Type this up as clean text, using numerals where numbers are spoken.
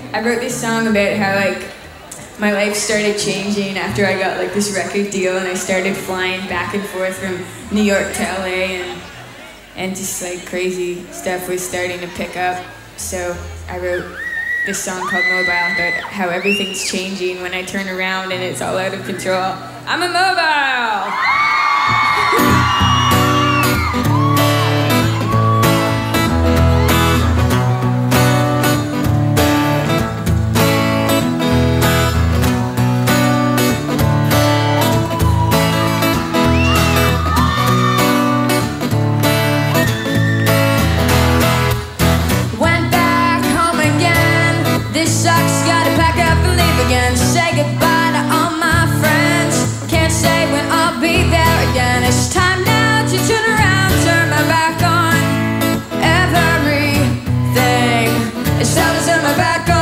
I wrote this song about how like my life started changing after I got like this record deal and I started flying back and forth from New York to LA and just like crazy stuff was starting to pick up. So I wrote this song called Mobile about how everything's changing when I turn around and it's all out of control. I'm a mobile! This sucks, gotta pack up and leave again. Say goodbye to all my friends. Can't say when I'll be there again. It's time now to turn around, turn my back on everything. It's time to turn my back on